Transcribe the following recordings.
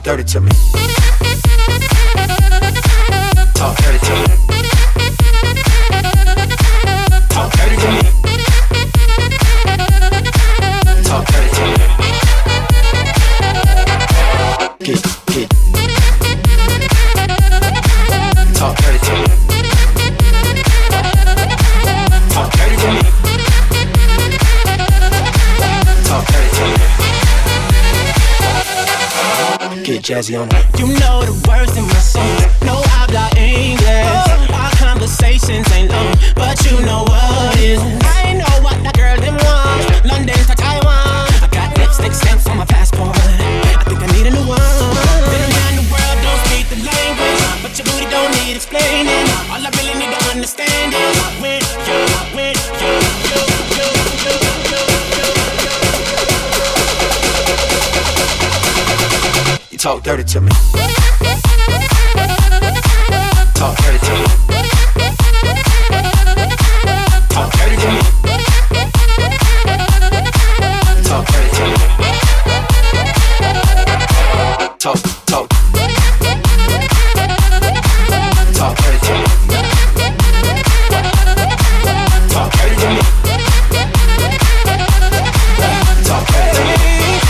dirty to me. Talk dirty to me. Talk dirty to me. Talk dirty to me. Get. Talk dirty to me. Talk dirty to me. Talk dirty to me. Get jazzy on it. You know the words in my songs. No habla English. Our conversations ain't long, but you know what is. I know what that girl them want. London to Taiwan. I got lipstick stamps on my passport. I think I need a new one. Been around the world, don't speak the language, but your booty don't need explaining. All I really need to understand is when you. You talk dirty to me. Talk dirty to me. Talk dirty to me. Talk dirty to me. Talk. Talk dirty to me. Talk dirty to me. Talk dirty to me.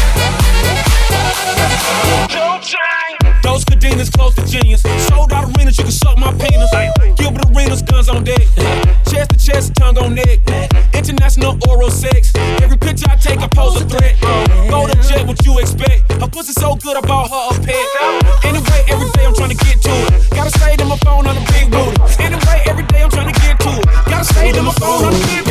Those cadenas close to genius. Sold out arenas, you can suck my penis. Gilbert Arenas, guns on deck. Chest to chest, tongue on neck. International oral sex. Every picture I take, I pose a threat. Go to jet, what you expect? Her pussy so good, I bought her a pet. Anyway, every day I'm trying to get to it. Gotta stay to my phone on the big booty. Anyway, every day I'm trying to get to it. Gotta stay to my phone on the big